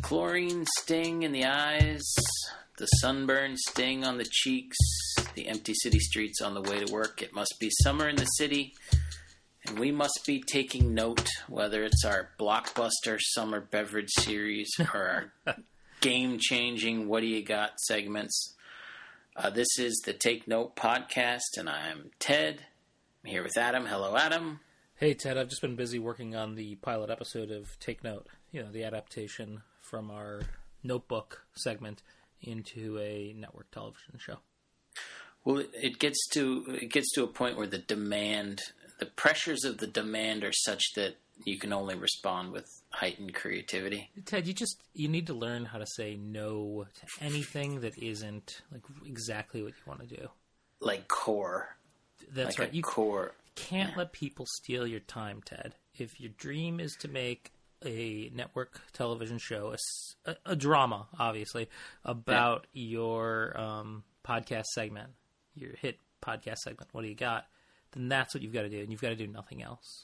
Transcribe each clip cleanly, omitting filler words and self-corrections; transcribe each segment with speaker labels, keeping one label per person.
Speaker 1: chlorine sting in the eyes, the sunburn sting on the cheeks, the empty city streets on the way to work. It must be summer in the city, and we must be taking note, whether it's our blockbuster summer beverage series or our game-changing What Do You Got segments. This is the Take Note podcast, and I'm Ted. I'm here with Adam. Hello, Adam.
Speaker 2: Hey, Ted. I've just been busy working on the pilot episode of Take Note, the adaptation from our Notebook segment into a network television show.
Speaker 1: Well, it gets to a point where the pressures of the demand are such that you can only respond with heightened creativity.
Speaker 2: Ted, you need to learn how to say no to anything that isn't like exactly what you want to do.
Speaker 1: Like core.
Speaker 2: That's
Speaker 1: like
Speaker 2: right. You can't let people steal your time, Ted. If your dream is to make a network television show, a drama, obviously, about your podcast segment, your hit podcast segment, What Do You Got? Then that's what you've got to do, and you've got to do nothing else.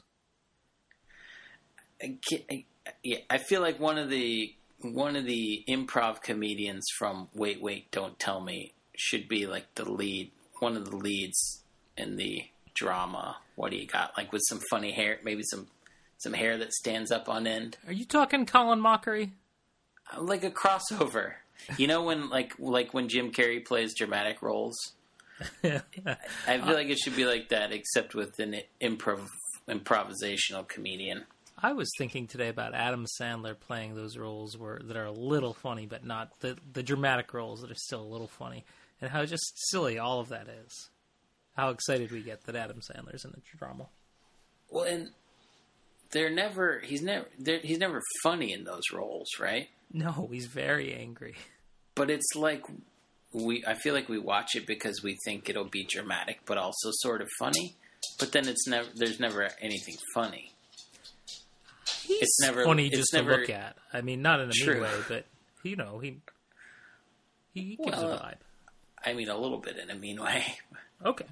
Speaker 1: I feel like one of the improv comedians from Wait, Wait, Don't Tell Me should be like one of the leads in the drama. What Do You Got? Like with some funny hair, maybe some hair that stands up on end.
Speaker 2: Are you talking Colin Mockery?
Speaker 1: Like a crossover. You know when when Jim Carrey plays dramatic roles? I feel like it should be like that, except with an improvisational comedian.
Speaker 2: I was thinking today about Adam Sandler playing those roles that are a little funny, but not the dramatic roles that are still a little funny, and how just silly all of that is. How excited we get that Adam Sandler's in the drama.
Speaker 1: Well, and he's never funny in those roles, right?
Speaker 2: No, he's very angry.
Speaker 1: But it's like I feel like we watch it because we think it'll be dramatic, but also sort of funny. But then there's never anything funny.
Speaker 2: It's never funny just to look at. I mean, not in a mean way, but he gives a vibe.
Speaker 1: I mean, a little bit in a mean way.
Speaker 2: Okay.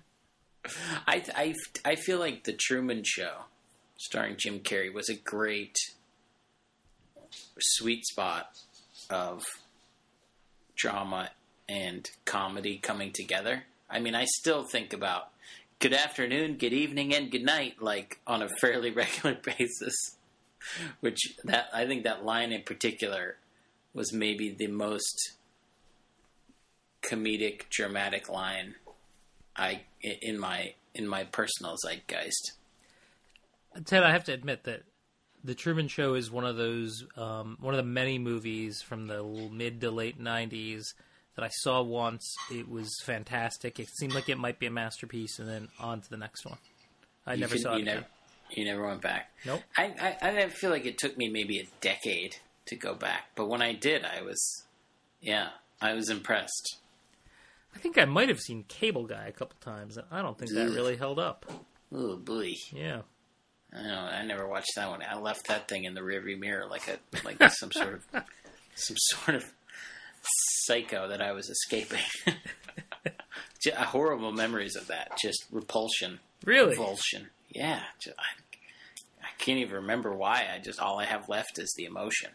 Speaker 1: I feel like The Truman Show, starring Jim Carrey, was a great sweet spot of drama and comedy coming together. I mean, I still think about good afternoon, good evening, and good night, like on a fairly regular basis. I think that line in particular was maybe the most comedic, dramatic line in my personal zeitgeist.
Speaker 2: Ted, I have to admit that The Truman Show is one of the many movies from the mid to late 90s that I saw once. It was fantastic. It seemed like it might be a masterpiece, and then on to the next one. I never saw it again.
Speaker 1: You never went back?
Speaker 2: Nope.
Speaker 1: I feel like it took me maybe a decade to go back, but when I did, I was impressed.
Speaker 2: I think I might have seen Cable Guy a couple times, and I don't think that really held up.
Speaker 1: Oh, boy.
Speaker 2: Yeah.
Speaker 1: I never watched that one. I left that thing in the rearview mirror like some sort of psycho that I was escaping. Horrible memories of that. Just repulsion.
Speaker 2: Really?
Speaker 1: Revulsion. Yeah. I can't even remember why. All I have left is the emotion.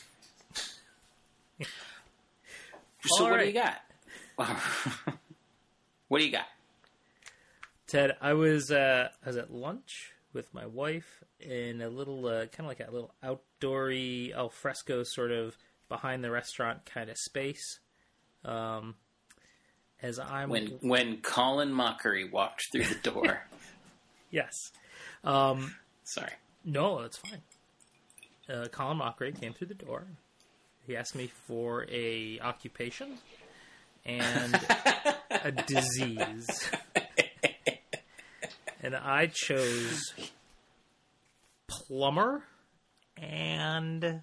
Speaker 1: So what do you got? What do you got?
Speaker 2: Ted, I was at lunch with my wife in a little, kind of like a little outdoory al fresco sort of behind the restaurant kind of space. When
Speaker 1: Colin Mockery walked through the door.
Speaker 2: Yes.
Speaker 1: Sorry.
Speaker 2: No, that's fine. Colin Mockery came through the door. He asked me for a occupation and a disease. And I chose plumber and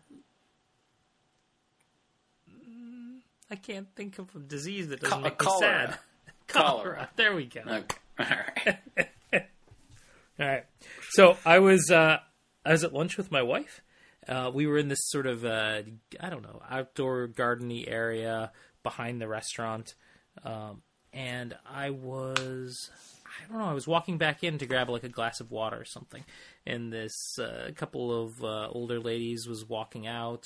Speaker 2: I can't think of a disease that doesn't make me sad. Cholera. There we go.
Speaker 1: Okay. All right.
Speaker 2: All right. So I was at lunch with my wife. We were in this sort of outdoor gardeny area behind the restaurant, and I was walking back in to grab like a glass of water or something, and this couple of older ladies was walking out,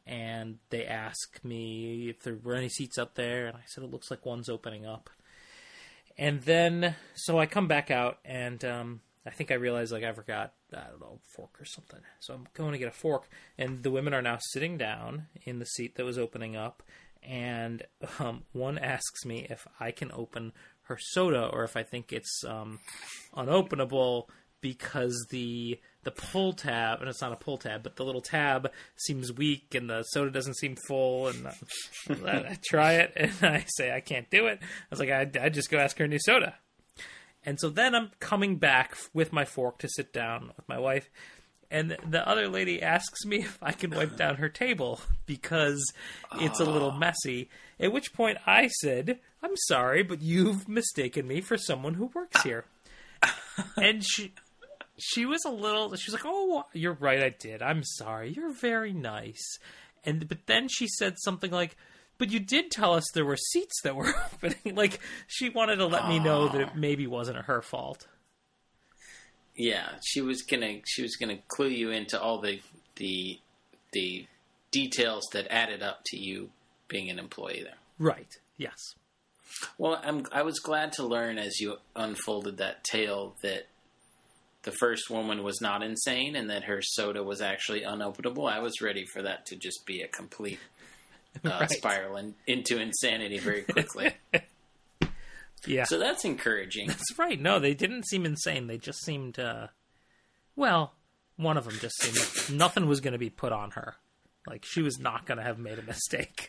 Speaker 2: and they ask me if there were any seats up there, and I said it looks like one's opening up. And then, so I come back out, and I think I realized, like, I forgot, I don't know, a fork or something. So I'm going to get a fork, and the women are now sitting down in the seat that was opening up, and one asks me if I can open her soda, or if I think it's unopenable because the pull tab, and it's not a pull tab, but the little tab seems weak, and the soda doesn't seem full, and I try it, and I say I can't do it. I was like, I'd just go ask her a new soda. And so then I'm coming back with my fork to sit down with my wife, and the other lady asks me if I can wipe down her table because it's a little messy, at which point I said, I'm sorry, but you've mistaken me for someone who works here. And she was like, oh, you're right, I did. I'm sorry. You're very nice. But then she said something like, but you did tell us there were seats that were opening. Like, she wanted to let me know that it maybe wasn't her fault.
Speaker 1: Yeah, she was gonna clue you into all the details that added up to you being an employee there.
Speaker 2: Right. Yes.
Speaker 1: Well, I was glad to learn as you unfolded that tale that the first woman was not insane and that her soda was actually unopenable. I was ready for that to just be a complete
Speaker 2: right.
Speaker 1: spiral into insanity very quickly.
Speaker 2: Yeah.
Speaker 1: So that's encouraging.
Speaker 2: That's right. No, they didn't seem insane. They just seemed, well, one of them just seemed like nothing was going to be put on her. Like, she was not going to have made a mistake.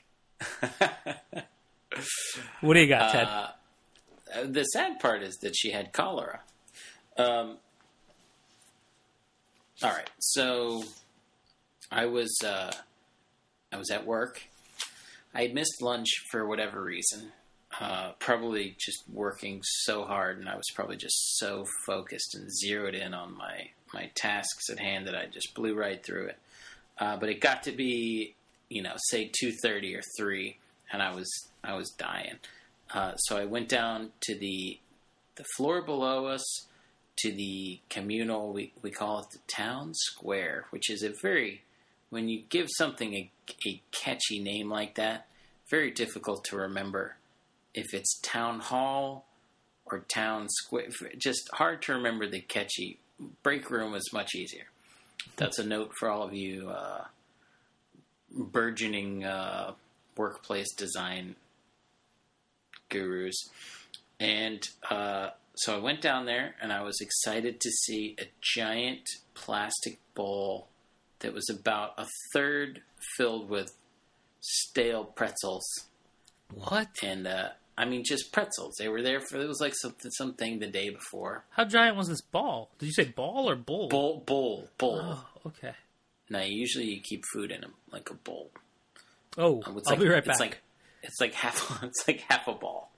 Speaker 2: What do you got, Ted?
Speaker 1: The sad part is that she had cholera. All right. So I was at work. I had missed lunch for whatever reason. Probably just working so hard, and I was probably just so focused and zeroed in on my tasks at hand that I just blew right through it. But it got to be, say 2:30 or 3, and I was dying. So I went down to the floor below us to the communal. We call it the town square, which is when you give something a catchy name like that, very difficult to remember. If it's town hall or town square, just hard to remember the catchy. Break room is much easier. That's a note for all of you burgeoning workplace design gurus. And so I went down there, and I was excited to see a giant plastic bowl that was about a third filled with stale pretzels.
Speaker 2: What?
Speaker 1: And just pretzels. They were there it was like something the day before.
Speaker 2: How giant was this ball? Did you say ball or bowl?
Speaker 1: Bowl.
Speaker 2: Oh, okay.
Speaker 1: Now, usually you keep food in like a bowl.
Speaker 2: Oh, I'll be right back.
Speaker 1: It's like half a ball.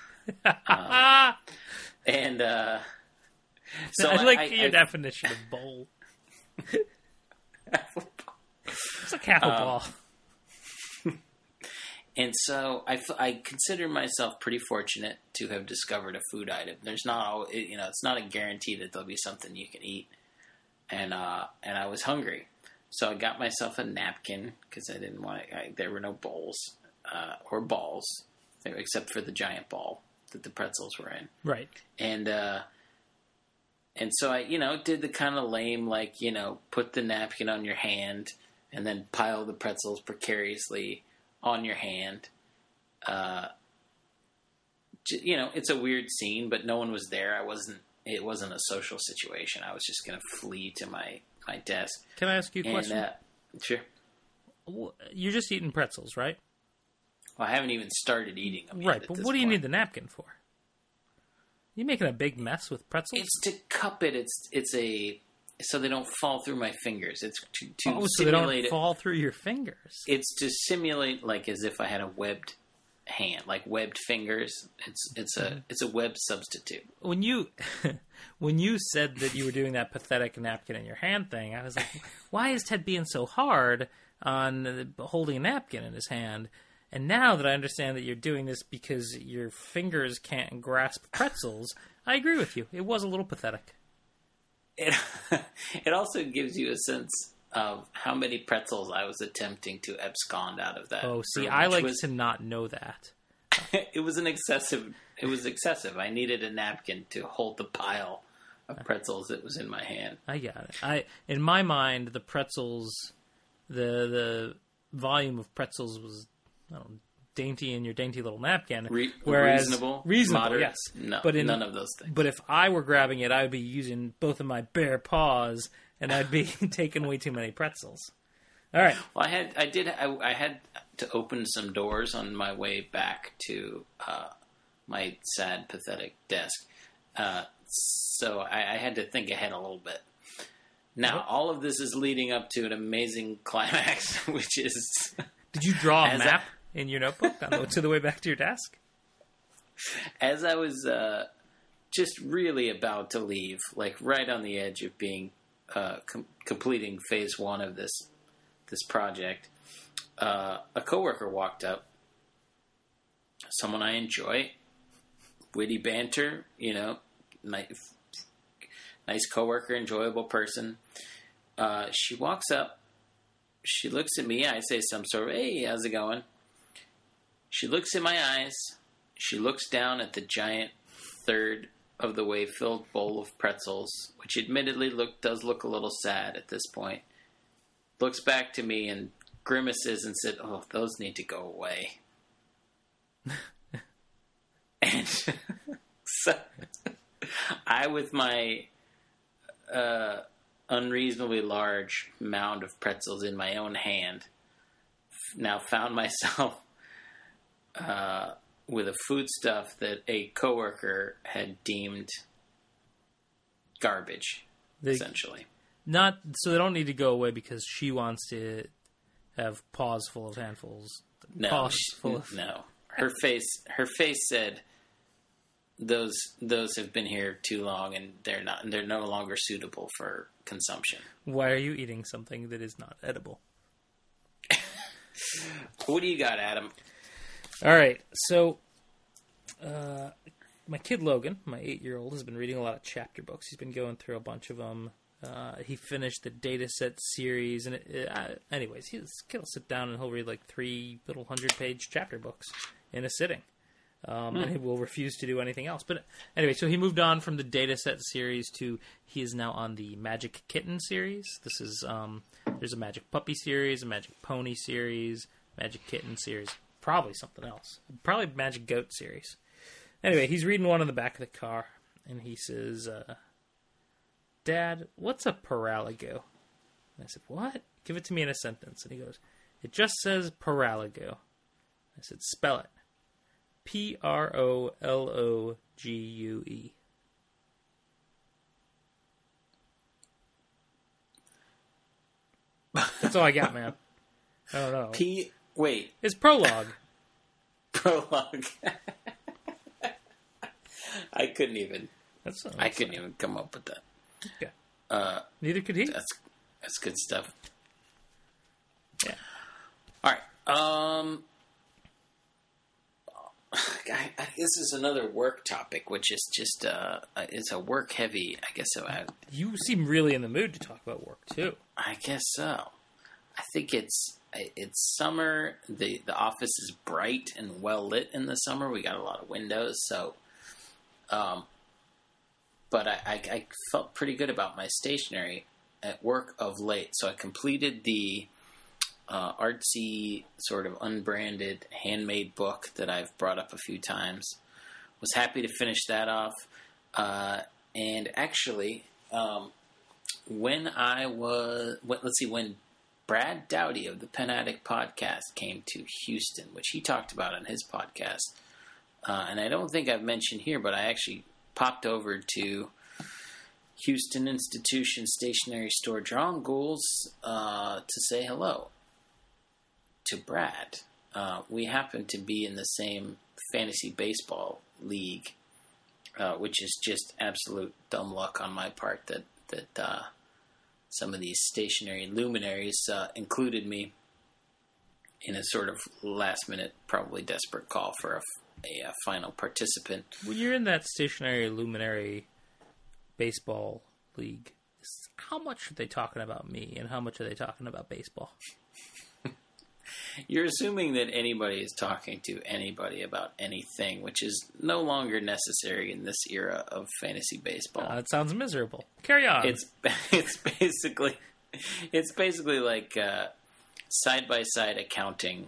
Speaker 1: And so
Speaker 2: I like your definition of bowl.
Speaker 1: Half a ball.
Speaker 2: It's like half a ball.
Speaker 1: And so I consider myself pretty fortunate to have discovered a food item. There's not, it's not a guarantee that there'll be something you can eat. And I was hungry. So I got myself a napkin because I didn't want there were no bowls or balls except for the giant ball that the pretzels were in.
Speaker 2: Right.
Speaker 1: And so I, did the kind of lame, put the napkin on your hand and then pile the pretzels precariously on your hand. It's a weird scene, but no one was there. It wasn't a social situation. I was just going to flee to my desk.
Speaker 2: Can I ask you a question?
Speaker 1: Sure.
Speaker 2: You're just eating pretzels, right?
Speaker 1: Well, I haven't even started eating them yet.
Speaker 2: Right, but what do you need the napkin for? You making a big mess with pretzels?
Speaker 1: It's to cup it. So they don't fall through my fingers. It's to
Speaker 2: so they don't fall through your fingers.
Speaker 1: It's to simulate as if I had a webbed hand, like webbed fingers. It's a web substitute.
Speaker 2: When you said that you were doing that pathetic napkin in your hand thing, I was like, why is Ted being so hard on holding a napkin in his hand? And now that I understand that you're doing this because your fingers can't grasp pretzels, I agree with you. It was a little pathetic.
Speaker 1: It also gives you a sense of how many pretzels I was attempting to abscond out of that.
Speaker 2: Oh, see,
Speaker 1: room,
Speaker 2: I
Speaker 1: which
Speaker 2: like
Speaker 1: was,
Speaker 2: to not know that.
Speaker 1: it was excessive. I needed a napkin to hold the pile of pretzels that was in my hand.
Speaker 2: I got it. In my mind, the pretzels, the volume of pretzels was, I don't know, dainty in your dainty little napkin. Whereas,
Speaker 1: reasonable,
Speaker 2: moderate, yes.
Speaker 1: No,
Speaker 2: but
Speaker 1: none of those things.
Speaker 2: But if I were grabbing it, I would be using both of my bare paws, and I'd be taking way too many pretzels. All right.
Speaker 1: Well, I had to open some doors on my way back to my sad, pathetic desk. So I had to think ahead a little bit. Now, all of this is leading up to an amazing climax, which is...
Speaker 2: Did you draw a map in your notebook to the way back to your desk?
Speaker 1: As I was just really about to leave, like right on the edge of being completing phase one of this project, a coworker walked up. Someone I enjoy, witty banter, nice coworker, enjoyable person. She walks up. She looks at me. I say some sort of, "Hey, how's it going?" She looks in my eyes. She looks down at the giant third of the way filled bowl of pretzels, which admittedly does look a little sad at this point. Looks back to me and grimaces and said, "Oh, those need to go away." And so I, with my unreasonably large mound of pretzels in my own hand, now found myself with a foodstuff that a coworker had deemed garbage, essentially.
Speaker 2: Not so they don't need to go away because she wants to have paws full of handfuls.
Speaker 1: No, no. Her face said, "Those have been here too long, and they're no longer suitable for consumption."
Speaker 2: Why are you eating something that is not edible?
Speaker 1: What do you got, Adam?
Speaker 2: All right, so my kid Logan, my 8-year-old, has been reading a lot of chapter books. He's been going through a bunch of them. He finished the Dataset series, and anyways, he'll sit down and he'll read like 3 little 100-page chapter books in a sitting, and he will refuse to do anything else. But anyway, so he moved on from the Dataset series to he is now on the Magic Kitten series. This is there's a Magic Puppy series, a Magic Pony series, Magic Kitten series, probably something else, probably Magic Goat series. Anyway, he's reading one in the back of the car, and he says, "Dad, what's a paraligo?" And I said, "What? Give it to me in a sentence." And he goes, "It just says paraligo." I said, "Spell it." Prologue. That's all I got, man. I don't know.
Speaker 1: Wait.
Speaker 2: It's prologue.
Speaker 1: Prologue. I couldn't even come up with that.
Speaker 2: Okay. Neither could he.
Speaker 1: That's good stuff.
Speaker 2: Yeah.
Speaker 1: All right. This is another work topic, which is just it's a work heavy. I guess so.
Speaker 2: You seem really in the mood to talk about work too.
Speaker 1: I guess so. I think it's summer. The office is bright and well lit in the summer. We got a lot of windows, so. But I felt pretty good about my stationery at work of late. So I completed the artsy, sort of unbranded, handmade book that I've brought up a few times. Was happy to finish that off. And actually, when Brad Dowdy of the Pen Addict podcast came to Houston, which he talked about on his podcast, and I don't think I've mentioned here, but I actually popped over to Houston Institution Stationery Store Drawing Ghouls to say hello to Brad. We happen to be in the same fantasy baseball league, which is just absolute dumb luck on my part that some of these stationary luminaries included me in a sort of last-minute, probably desperate call for a final participant.
Speaker 2: When you're in that stationary luminary baseball league, how much are they talking about me, and how much are they talking about baseball?
Speaker 1: You're assuming that anybody is talking to anybody about anything, which is no longer necessary in this era of fantasy baseball.
Speaker 2: That sounds miserable. Carry on.
Speaker 1: It's basically like side-by-side accounting,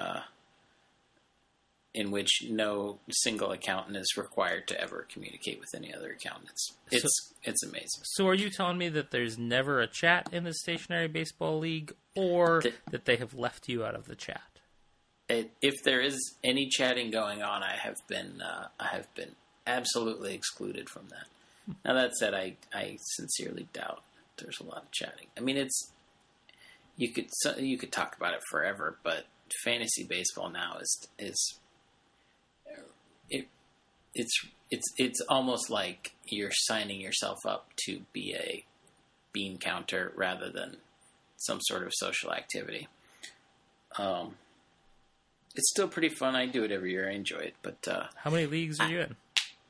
Speaker 1: in which no single accountant is required to ever communicate with any other accountants. It's amazing.
Speaker 2: So are you telling me that there's never a chat in the Stationary Baseball League, or that they have left you out of the chat?
Speaker 1: If there is any chatting going on, I have been absolutely excluded from that. Now, that said, I sincerely doubt there's a lot of chatting. I mean, you could talk about it forever, but fantasy baseball now it's almost like you're signing yourself up to be a bean counter rather than some sort of social activity. It's still pretty fun. I do it every year. I enjoy it. But
Speaker 2: how many leagues are you in?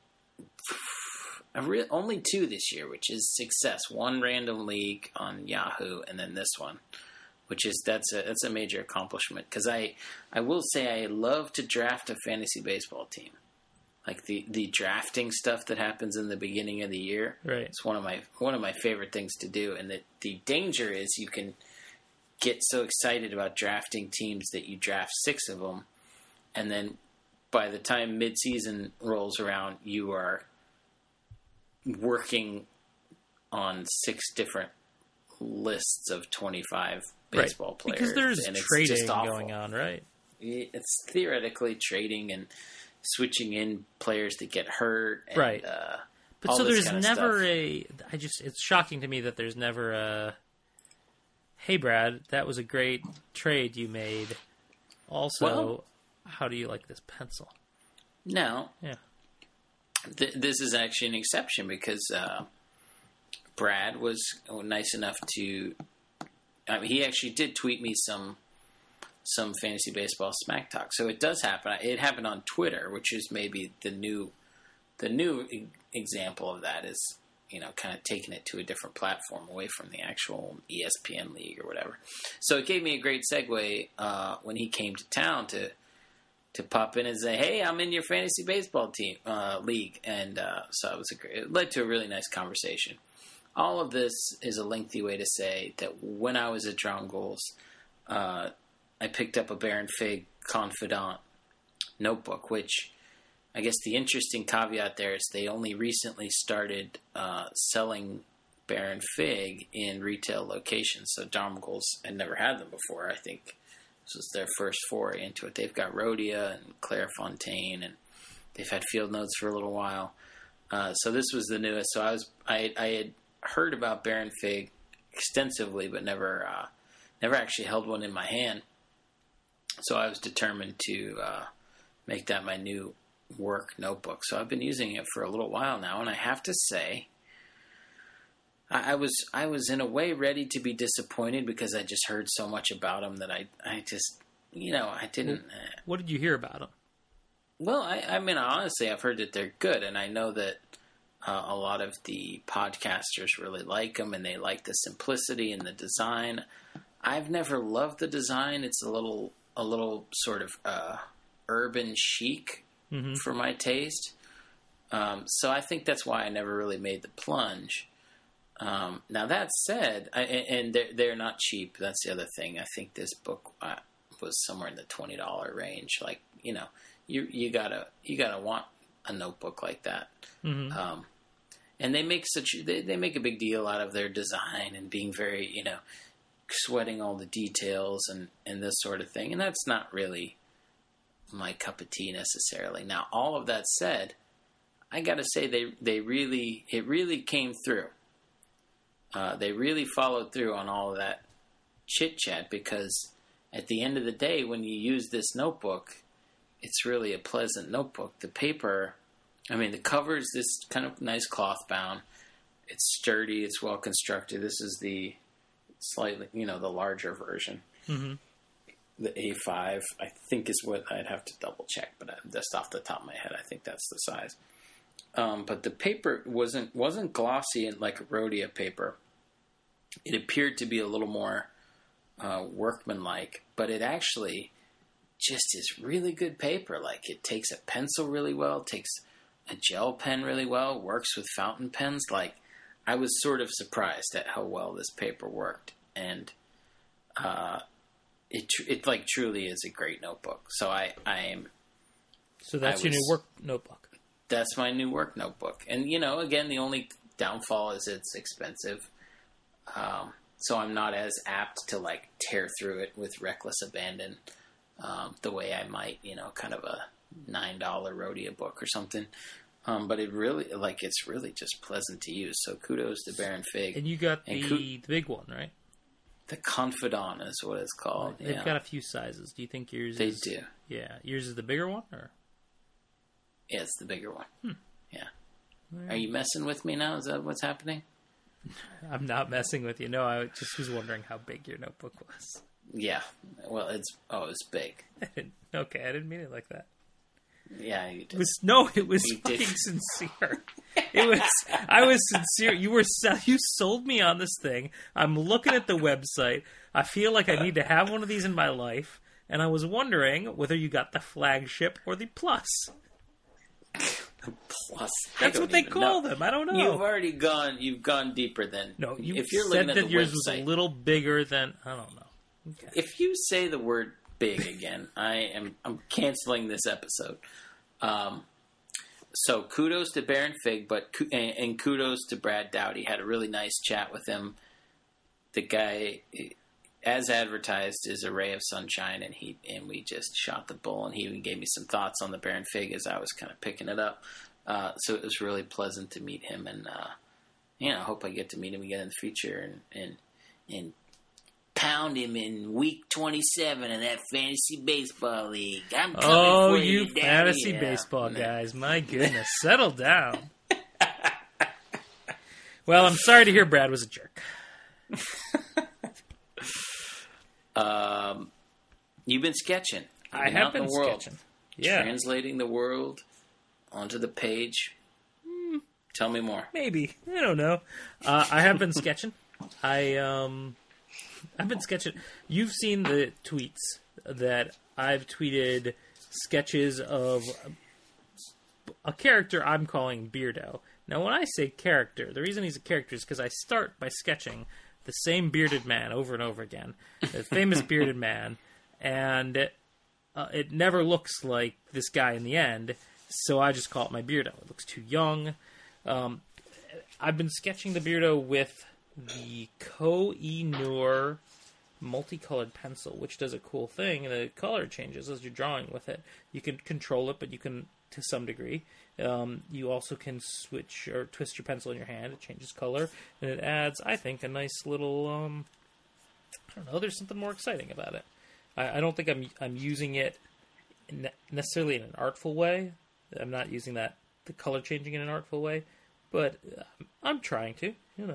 Speaker 1: Only 2 this year, which is success. 1 random league on Yahoo, and then this one, which is that's a major accomplishment. Because I will say I love to draft a fantasy baseball team. Like the drafting stuff that happens in the beginning of the year.
Speaker 2: Right.
Speaker 1: It's one of my favorite things to do. And the danger is you can get so excited about drafting teams that you draft 6 of them, and then by the time mid-season rolls around, you are working on 6 different lists of 25 baseball players.
Speaker 2: Because there's trading going on, right?
Speaker 1: It's theoretically trading and switching in players that get hurt. And,
Speaker 2: right. But so there's never
Speaker 1: stuff.
Speaker 2: It's shocking to me that there's never a, hey, Brad, that was a great trade you made. Also, how do you like this pencil?
Speaker 1: No.
Speaker 2: Yeah.
Speaker 1: This is actually an exception because Brad was nice enough to... I mean, he actually did tweet me some fantasy baseball smack talk. So it does happen. It happened on Twitter, which is maybe the new example of that is, kind of taking it to a different platform away from the actual ESPN league or whatever. So it gave me a great segue when he came to town to pop in and say, "Hey, I'm in your fantasy baseball team league," and so it led to a really nice conversation. All of this is a lengthy way to say that when I was at Drown Goals, I picked up a Baron Fig Confidant notebook, which I guess the interesting caveat there is they only recently started selling Baron Fig in retail locations. So Drown Goals had never had them before. I think this was their first foray into it. They've got Rhodia and Clairefontaine, and they've had Field Notes for a little while. So this was the newest. So I had heard about Baron Fig extensively, but never actually held one in my hand. So I was determined to make that my new work notebook. So I've been using it for a little while now, and I have to say, I was in a way ready to be disappointed because I just heard so much about him that I just, I didn't.
Speaker 2: What did you hear about him?
Speaker 1: Well, I mean, honestly, I've heard that they're good, and I know that a lot of the podcasters really like them, and they like the simplicity and the design. I've never loved the design. It's a little sort of urban chic for my taste. So I think that's why I never really made the plunge. Now that said, and they're not cheap. That's the other thing. I think this book was somewhere in the $20 range. Like, you gotta want a notebook like that. Mm-hmm. And they make they make a big deal out of their design and being very, sweating all the details and this sort of thing. And that's not really my cup of tea necessarily. Now, all of that said, I got to say it really came through. They really followed through on all of that chit chat, because at the end of the day, when you use this notebook, it's really a pleasant notebook. The paper, the cover is this kind of nice cloth bound. It's sturdy. It's well constructed. This is the slightly, the larger version. Mm-hmm. The A5, I think, is what I'd have to double check, but just off the top of my head, I think that's the size. But the paper wasn't glossy and like a Rhodia paper. it appeared to be a little more workmanlike, but it actually just is really good paper. Like, it takes a pencil really well, takes a gel pen really well, works with fountain pens. Like, I was sort of surprised at how well this paper worked, and it like truly is a great notebook. So I am.
Speaker 2: So that's your new work notebook.
Speaker 1: That's my new work notebook, and again, the only downfall is it's expensive. So I'm not as apt to like tear through it with reckless abandon, the way I might, kind of a $9 Rhodia book or something. But it's really just pleasant to use. So kudos to Baron Fig.
Speaker 2: And you got the big one, right?
Speaker 1: The Confidant is what it's called.
Speaker 2: Right. They've got a few sizes. Do you think yours
Speaker 1: They
Speaker 2: is...
Speaker 1: do.
Speaker 2: Yeah. Yours is the bigger one, or?
Speaker 1: Yeah, it's the bigger one. Yeah. Right. Are you messing with me now? Is that what's happening?
Speaker 2: I'm not messing with you. No, I just was wondering how big your notebook was.
Speaker 1: Yeah. Well, it's big.
Speaker 2: Okay, I didn't mean it like that.
Speaker 1: Yeah, you did.
Speaker 2: It was fucking sincere. I was sincere. You sold me on this thing. I'm looking at the website. I feel like I need to have one of these in my life, and I was wondering whether you got the flagship or the plus.
Speaker 1: Plus,
Speaker 2: that's what they call them. I don't know.
Speaker 1: You've gone deeper than.
Speaker 2: No,
Speaker 1: if you're
Speaker 2: said
Speaker 1: looking at
Speaker 2: that
Speaker 1: the
Speaker 2: yours
Speaker 1: website,
Speaker 2: was a little bigger than. I don't know. Okay.
Speaker 1: If you say the word big again, I'm canceling this episode. So kudos to Baron Fig, and kudos to Brad Dowdy. Had a really nice chat with him. The guy, as advertised, is a ray of sunshine, and we just shot the bull, and he even gave me some thoughts on the Baron Fig as I was kind of picking it up. So it was really pleasant to meet him, and I hope I get to meet him again in the future, and pound him in week 27 of that fantasy baseball league. I'm coming for you,
Speaker 2: fantasy baseball guys! My goodness, settle down. Well, I'm sorry to hear Brad was a jerk.
Speaker 1: You've been sketching.
Speaker 2: I have been sketching. Yeah,
Speaker 1: translating the world onto the page. Tell me more.
Speaker 2: Maybe, I don't know. I have been sketching. I've been sketching. You've seen the tweets that I've tweeted sketches of a character I'm calling Beardo. Now, when I say character, the reason he's a character is because I start by sketching the same bearded man over and over again, the famous bearded man, and it never looks like this guy in the end, so I just call it my Beardo. It looks too young. I've been sketching the Beardo with the Koh-i-Noor multicolored pencil, which does a cool thing. The color changes as you're drawing with it. You can control it, but you can, to some degree. You also can switch or twist your pencil in your hand. It changes color, and it adds, I think, a nice little, I don't know, there's something more exciting about it. I don't think I'm using it necessarily in an artful way. I'm not using the color changing in an artful way, but I'm trying to,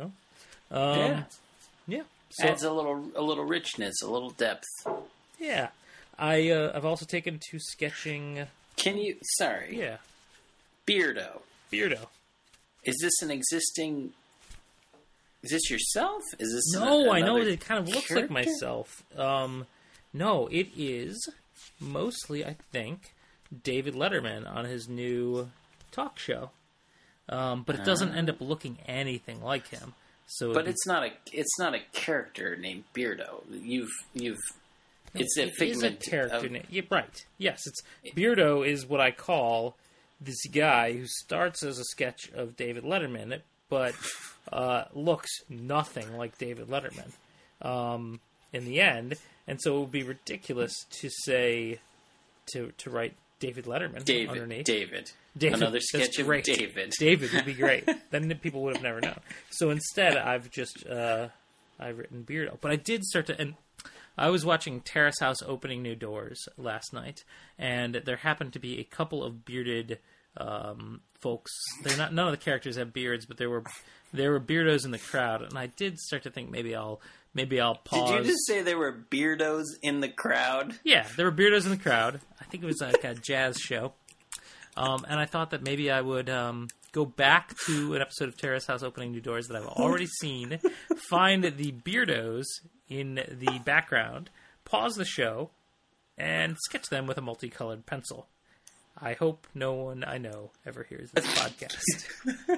Speaker 2: Yeah.
Speaker 1: So, adds a little richness, a little depth.
Speaker 2: Yeah. I've also taken to sketching.
Speaker 1: Can you? Sorry.
Speaker 2: Yeah.
Speaker 1: Beardo.
Speaker 2: Is
Speaker 1: this an existing? Is this yourself? Is this?
Speaker 2: No, I know it kind of looks like myself. No, it is mostly, I think, David Letterman on his new talk show. But it doesn't end up looking anything like him.
Speaker 1: But it's not a character named Beardo. It's a figment.
Speaker 2: It's a character name. Yeah, right. Yes, Beardo is what I call this guy who starts as a sketch of David Letterman, but looks nothing like David Letterman in the end. And so it would be ridiculous to say to write David Letterman underneath.
Speaker 1: David. Another sketch of David.
Speaker 2: David would be great. Then people would have never known. So instead, I've just I've written Beardo. But I did start to, and I was watching Terrace House Opening New Doors last night, and there happened to be a couple of bearded folks. None of the characters have beards, but there were beardos in the crowd, and I did start to think maybe I'll pause.
Speaker 1: Did you just say there were beardos in the crowd?
Speaker 2: Yeah, there were beardos in the crowd. I think it was like a jazz show. And I thought that maybe I would go back to an episode of Terrace House Opening New Doors that I've already seen, find the Beardos in the background, pause the show, and sketch them with a multicolored pencil. I hope no one I know ever hears this podcast.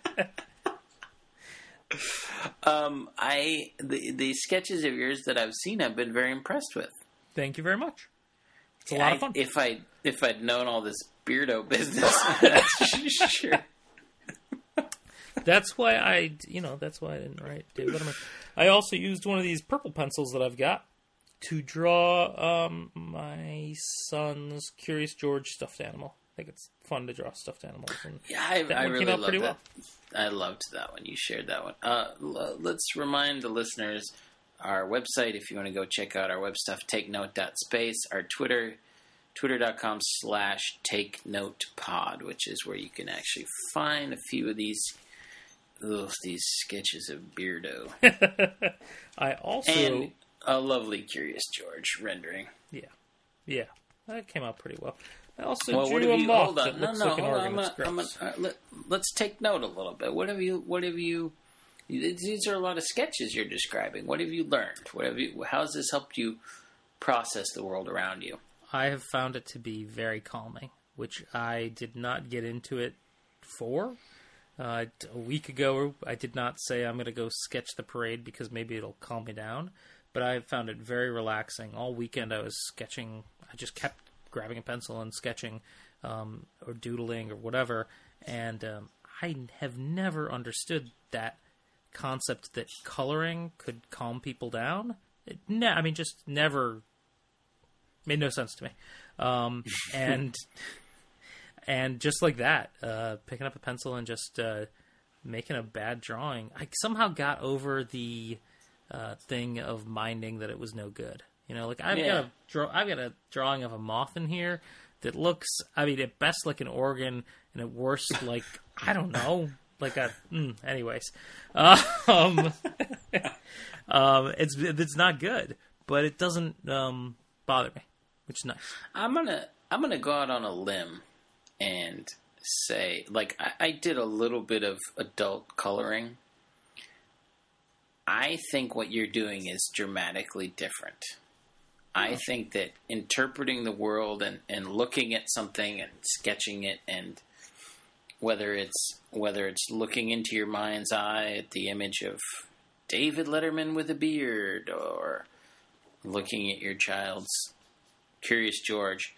Speaker 1: The sketches of yours that I've seen, I've been very impressed with.
Speaker 2: Thank you very much. It's a lot of fun.
Speaker 1: If I'd known all this Beardo business, that's sure.
Speaker 2: That's why I didn't write David Letterman. I also used one of these purple pencils that I've got to draw my son's Curious George stuffed animal. I think it's fun to draw stuffed animals. And
Speaker 1: yeah, I really
Speaker 2: came out
Speaker 1: loved
Speaker 2: pretty
Speaker 1: that.
Speaker 2: well.
Speaker 1: I loved that one. You shared that one. Let's remind the listeners our website, if you want to go check out our web stuff, takenote.space, our Twitter, twitter.com/takenotepod, which is where you can actually find a few of these sketches of Beardo.
Speaker 2: I also...
Speaker 1: And a lovely Curious George rendering.
Speaker 2: Yeah. That came out pretty well. I also
Speaker 1: what
Speaker 2: drew
Speaker 1: have
Speaker 2: a
Speaker 1: you...
Speaker 2: moth
Speaker 1: Hold on.
Speaker 2: that looks like an organ.
Speaker 1: Let's take note a little bit. What have you... These are a lot of sketches you're describing. What have you learned? How has this helped you process the world around you?
Speaker 2: I have found it to be very calming, which I did not get into it for. A week ago, I did not say I'm going to go sketch the parade because maybe it'll calm me down, but I found it very relaxing. All weekend I was sketching. I just kept grabbing a pencil and sketching or doodling or whatever, and I have never understood that concept that coloring could calm people down. Just never made no sense to me. And just like that, picking up a pencil and just making a bad drawing, I somehow got over the thing of minding that it was no good. I've got a drawing of a moth in here that looks, at best like an organ, and at worst like, I don't know, like a. Anyways, it's not good, but it doesn't bother me, which is nice.
Speaker 1: I'm gonna go out on a limb and say, like, I did a little bit of adult coloring. I think what you're doing is dramatically different. I think that interpreting the world and looking at something and sketching it, and whether it's looking into your mind's eye at the image of David Letterman with a beard, or looking at your child's Curious George,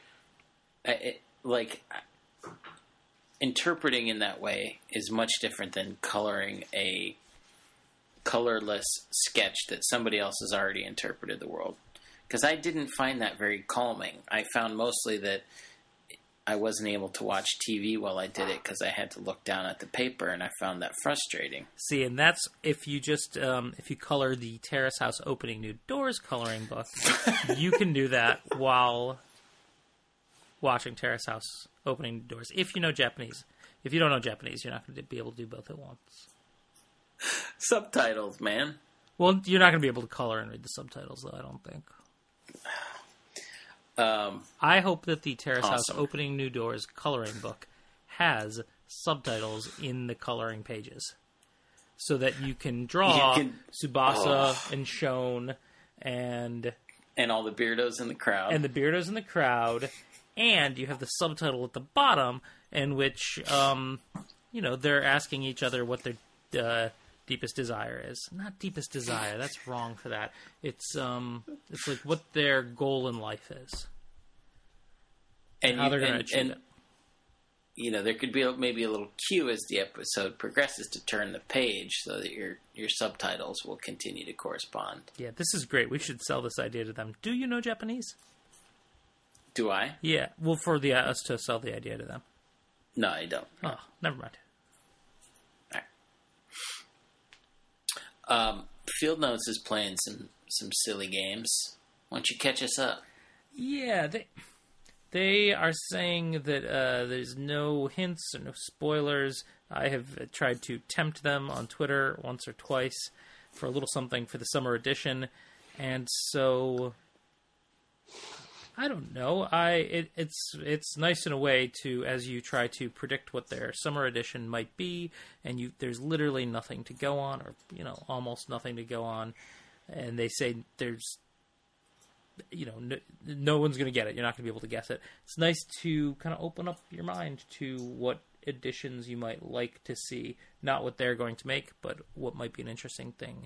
Speaker 1: interpreting in that way is much different than coloring a colorless sketch that somebody else has already interpreted the world. Because I didn't find that very calming. I found mostly that I wasn't able to watch TV while I did it because I had to look down at the paper, and I found that frustrating.
Speaker 2: See, and that's if you just if you color the Terrace House Opening New Doors coloring book, you can do that while watching Terrace House Opening New Doors. If you know Japanese. If you don't know Japanese, you're not going to be able to do both at once.
Speaker 1: Subtitles, man.
Speaker 2: Well, you're not going to be able to color and read the subtitles, though, I don't think. I hope that the Terrace House Opening New Doors coloring book has subtitles in the coloring pages, so that you can draw Tsubasa and Shone and
Speaker 1: all the Beardos in the crowd.
Speaker 2: And you have the subtitle at the bottom in which they're asking each other what their deepest desire is. Not deepest desire, that's wrong for that. It's like what their goal in life is. And how they're going to achieve it.
Speaker 1: There could be maybe a little cue as the episode progresses to turn the page so that your subtitles will continue to correspond.
Speaker 2: Yeah, this is great. We should sell this idea to them. Do you know Japanese?
Speaker 1: Do I?
Speaker 2: Yeah, well, for us to sell the idea to them.
Speaker 1: No, I don't.
Speaker 2: Oh, never mind.
Speaker 1: All right. Field Notes is playing some silly games. Why don't you catch us up?
Speaker 2: Yeah, they are saying that there's no hints or no spoilers. I have tried to tempt them on Twitter once or twice for a little something for the summer edition, and so I don't know. It's nice in a way to, as you try to predict what their summer edition might be, and there's literally nothing to go on, or almost nothing to go on, and they say there's no one's going to get it. You're not going to be able to guess it. It's nice to kind of open up your mind to what editions you might like to see, not what they're going to make, but what might be an interesting thing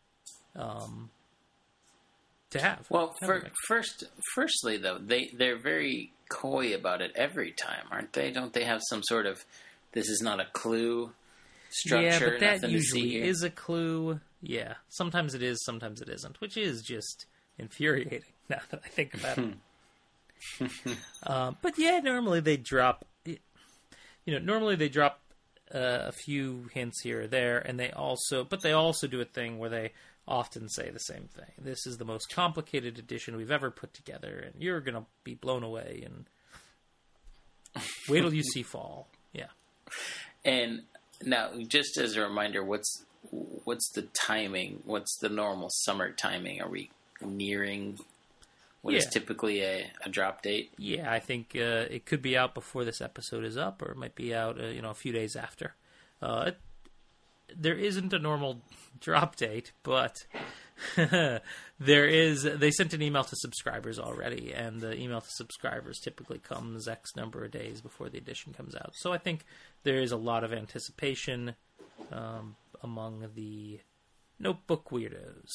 Speaker 2: to have.
Speaker 1: Well, firstly though, they're very coy about it every time, aren't they? Don't they have some sort of this is not a clue structure?
Speaker 2: Yeah, but that
Speaker 1: nothing
Speaker 2: usually
Speaker 1: to see here?
Speaker 2: is a clue. Yeah, sometimes it is, sometimes it isn't, which is just infuriating now that I think about it. But yeah, normally they drop. Normally they drop a few hints here or there, and they also do a thing where they often say the same thing. This is the most complicated edition we've ever put together, and you're going to be blown away, and wait till you see fall. Yeah. And
Speaker 1: now, just as a reminder, what's the timing? What's the normal summer timing? Are we nearing what is typically a drop date?
Speaker 2: Yeah, I think it could be out before this episode is up, or it might be out a few days after. There isn't a normal drop date, but there is. They sent an email to subscribers already, and the email to subscribers typically comes X number of days before the edition comes out. So I think there is a lot of anticipation among the notebook weirdos.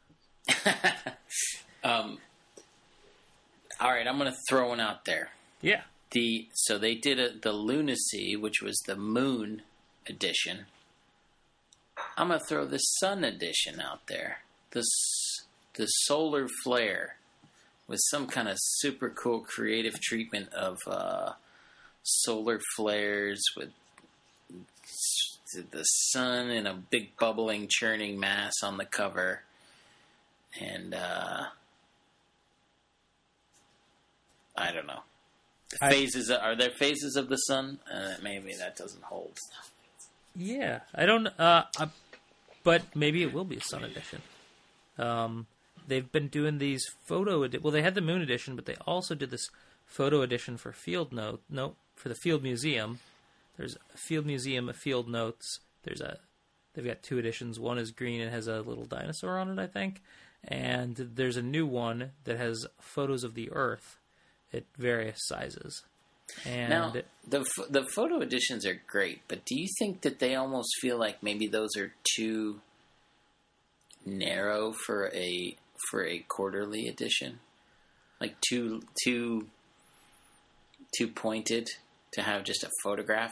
Speaker 1: All right, I'm going to throw one out there.
Speaker 2: Yeah.
Speaker 1: So they did the Lunacy, which was the Moon edition. I'm going to throw the Sun edition out there. The Solar Flare, with some kind of super cool creative treatment of solar flares with the sun in a big bubbling, churning mass on the cover. And I don't know. Are there phases of the sun? Maybe that doesn't hold.
Speaker 2: Yeah, I don't. But maybe it will be a Sun edition. They've been doing these photo. Well, they had the Moon edition, but they also did this photo edition for Field Note. No, for the Field Museum. There's a Field Museum, a Field Notes. They've got two editions. One is green and has a little dinosaur on it, I think. And there's a new one that has photos of the Earth at various sizes. And
Speaker 1: now, the photo editions are great, but do you think that they almost feel like maybe those are too narrow for a quarterly edition? Like too pointed to have just a photograph?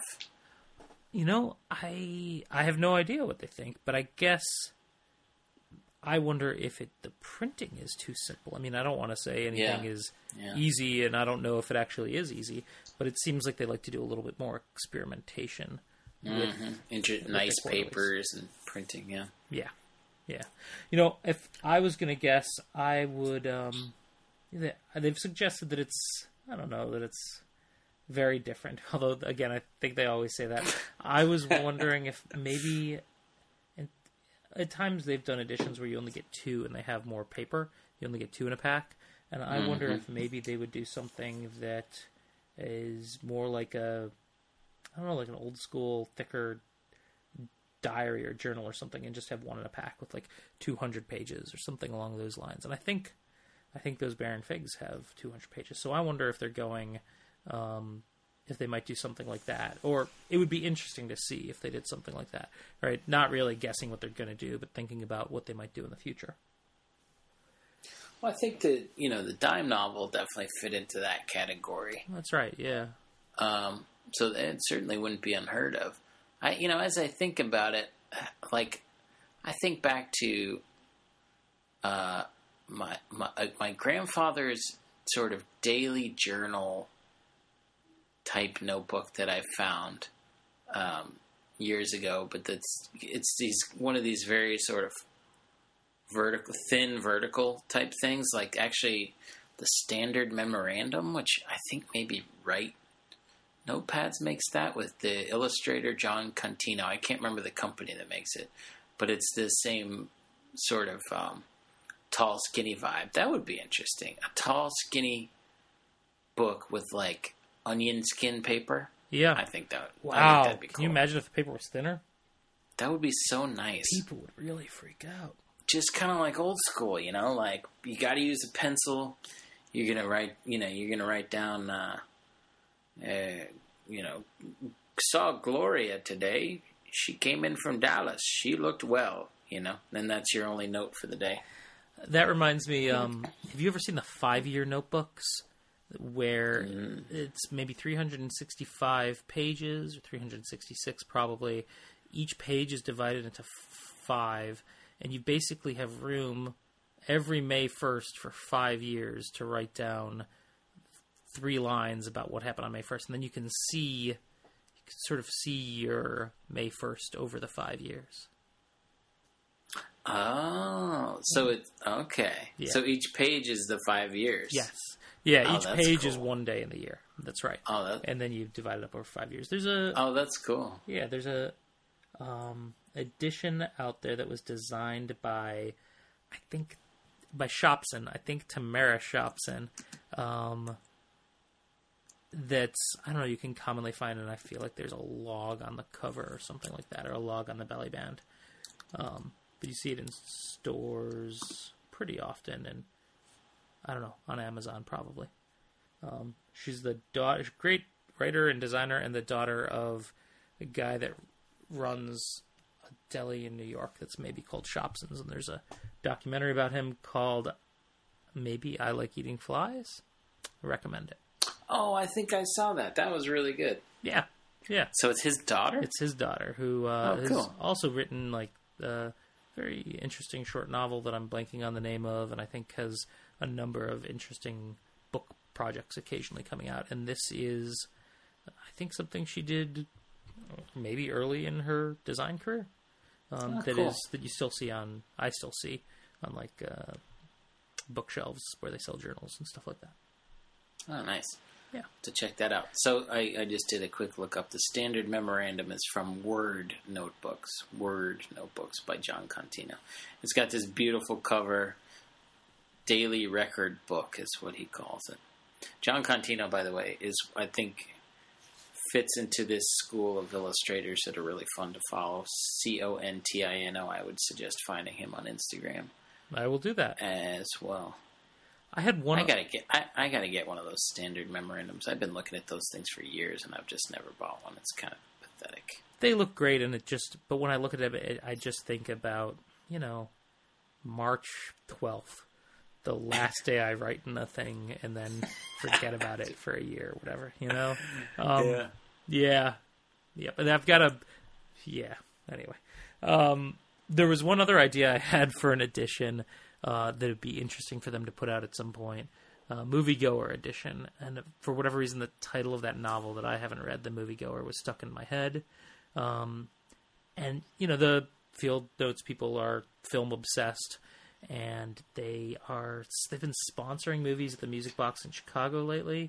Speaker 2: I have no idea what they think, but I guess I wonder if the printing is too simple. I mean, I don't want to say anything is easy, and I don't know if it actually is easy, but it seems like they like to do a little bit more experimentation with
Speaker 1: nice papers and printing,
Speaker 2: Yeah. If I was going to guess, I would... they've suggested that it's... I don't know, that it's very different. Although, again, I think they always say that. I was wondering if maybe... At times they've done editions where you only get two and they have more paper. You only get two in a pack. And I wonder if maybe they would do something that is more like like an old school, thicker diary or journal or something, and just have one in a pack with like 200 pages or something along those lines. And I think those Baron Figs have 200 pages. So I wonder if they're going... if they might do something like that. Or it would be interesting to see if they did something like that. Right? Not really guessing what they're going to do, but thinking about what they might do in the future.
Speaker 1: Well, I think that, the dime novel definitely fit into that category.
Speaker 2: That's right, yeah.
Speaker 1: So it certainly wouldn't be unheard of. As I think about it, like, I think back to my grandfather's sort of daily journal type notebook that I found years ago, but it's one of these very sort of thin vertical type things, like actually the Standard Memorandum, which I think maybe Write Notepads makes that, with the illustrator John Contino. I can't remember the company that makes it, but it's the same sort of tall, skinny vibe. That would be interesting. A tall, skinny book with like onion skin paper.
Speaker 2: Yeah.
Speaker 1: I think that.
Speaker 2: Wow.
Speaker 1: I think that'd be cool.
Speaker 2: Can you imagine if the paper was thinner?
Speaker 1: That would be so nice.
Speaker 2: People would really freak out.
Speaker 1: Just kind of like old school, you know. Like you got to use a pencil. You're gonna write. You know, you're gonna write down. Saw Gloria today. She came in from Dallas. She looked well. You know, and that's your only note for the day.
Speaker 2: That reminds me. Have you ever seen the 5-year notebooks? Where it's maybe 365 pages, or 366 probably. Each page is divided into 5, and you basically have room every May 1st for 5 years to write down 3 lines about what happened on May 1st, and then you can sort of see your May 1st over the 5 years.
Speaker 1: Oh, so it's okay. Yeah. So each page is the 5 years.
Speaker 2: Yes. Yeah, each page is one day in the year. That's right. And then you divide it up over 5 years. There's a...
Speaker 1: Oh, that's cool.
Speaker 2: Yeah, there's a edition out there that was designed by Shopson. I think Tamara Shopson. That's, I don't know, you can commonly find, and I feel like there's a log on the cover or something like that, or a log on the belly band. But you see it in stores pretty often, and I don't know, on Amazon probably. She's the daughter, great writer and designer, and the daughter of a guy that runs a deli in New York that's maybe called Shopson's, and there's a documentary about him called Maybe I Like Eating Flies. I recommend it.
Speaker 1: Oh, I think I saw that. That was really good.
Speaker 2: Yeah.
Speaker 1: So it's his daughter?
Speaker 2: It's his daughter, who has also written like a very interesting short novel that I'm blanking on the name of, and I think has a number of interesting book projects occasionally coming out. And this is, I think, something she did maybe early in her design career. That you still see I still see on like bookshelves where they sell journals and stuff like that.
Speaker 1: Oh, nice.
Speaker 2: Yeah.
Speaker 1: To check that out. So I just did a quick look up. The standard memorandum is from Word Notebooks by John Contino. It's got this beautiful cover. Daily record book is what he calls it. John Contino, by the way, I think fits into this school of illustrators that are really fun to follow. Contino. I would suggest finding him on Instagram.
Speaker 2: I will do that
Speaker 1: as well.
Speaker 2: I had one.
Speaker 1: I gotta get one of those standard memorandums. I've been looking at those things for years, and I've just never bought one. It's kind of pathetic.
Speaker 2: They look great, but when I look at it, I just think about March 12th, the last day I write in a thing, and then forget about it for a year or whatever. Yeah. But I've got a. Yeah. Anyway, there was one other idea I had for an edition. That would be interesting for them to put out at some point. Moviegoer edition. And for whatever reason, the title of that novel that I haven't read, The Moviegoer, was stuck in my head. And, the Field Notes people are film obsessed, and they've been sponsoring movies at the Music Box in Chicago lately.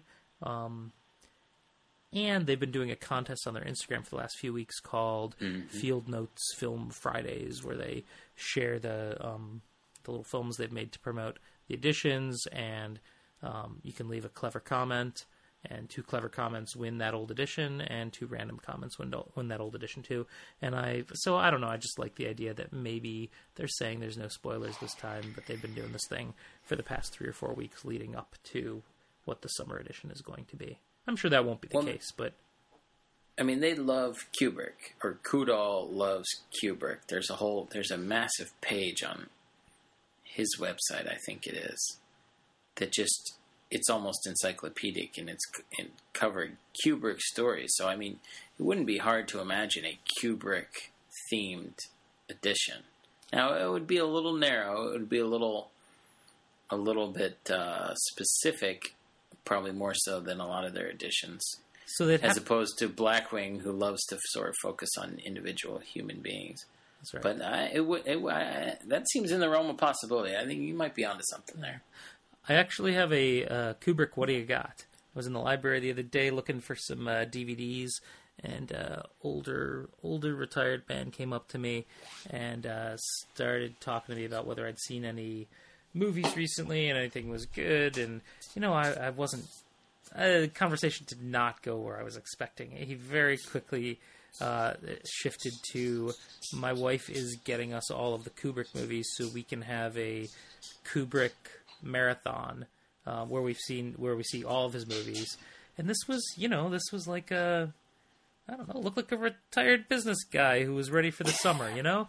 Speaker 2: And they've been doing a contest on their Instagram for the last few weeks called Field Notes Film Fridays, where they share the little films they've made to promote the editions, and you can leave a clever comment, and 2 clever comments win that old edition, and 2 random comments win that old edition too. And I don't know, I just like the idea that maybe they're saying there's no spoilers this time, but they've been doing this thing for the past 3 or 4 weeks leading up to what the summer edition is going to be. I'm sure that won't be the case, but...
Speaker 1: I mean, they love Kubrick, or Kudal loves Kubrick. There's a massive page on his website, I think it is, that just, it's almost encyclopedic, and it's covering Kubrick stories. So, I mean, it wouldn't be hard to imagine a Kubrick-themed edition. Now, it would be a little narrow. It would be a little bit specific, probably more so than a lot of their editions.
Speaker 2: So
Speaker 1: as opposed to Blackwing, who loves to sort of focus on individual human beings.
Speaker 2: That's right.
Speaker 1: But that seems in the realm of possibility. I think you might be onto something there.
Speaker 2: I actually have a Kubrick What Do You Got? I was in the library the other day looking for some DVDs, and older retired man came up to me and started talking to me about whether I'd seen any movies recently and anything was good. And, I wasn't conversation did not go where I was expecting. He very quickly shifted to, my wife is getting us all of the Kubrick movies so we can have a Kubrick marathon where we see all of his movies. And this was like a, I don't know, looked like a retired business guy who was ready for the summer,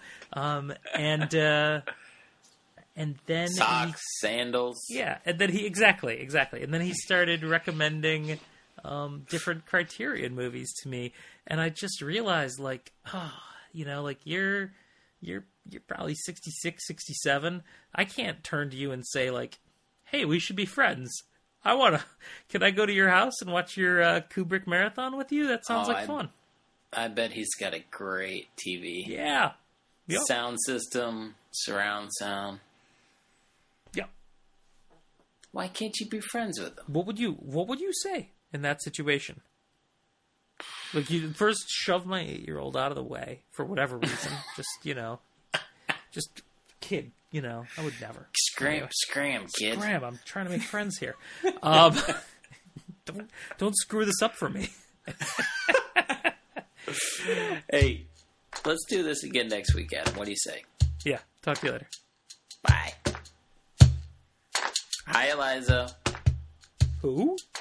Speaker 2: and then
Speaker 1: socks, sandals.
Speaker 2: Yeah, and then he exactly, and then he started recommending different Criterion movies to me, and I just realized, like, you're probably 66, 67. I can't turn to you and say, like, hey, we should be friends. Can I go to your house and watch your Kubrick marathon with you? That sounds like fun.
Speaker 1: I bet he's got a great TV.
Speaker 2: Yeah. Yep.
Speaker 1: Sound system, surround sound.
Speaker 2: Yep.
Speaker 1: Why can't you be friends with him?
Speaker 2: What would you say in that situation? Like, you first shove my 8-year-old out of the way for whatever reason. just kid, I would never.
Speaker 1: Scram, kid.
Speaker 2: Scram, I'm trying to make friends here. Don't screw this up for me.
Speaker 1: Hey, let's do this again next week, Adam. What do you say?
Speaker 2: Yeah, talk to you later.
Speaker 1: Bye. Hi, Eliza.
Speaker 2: Who?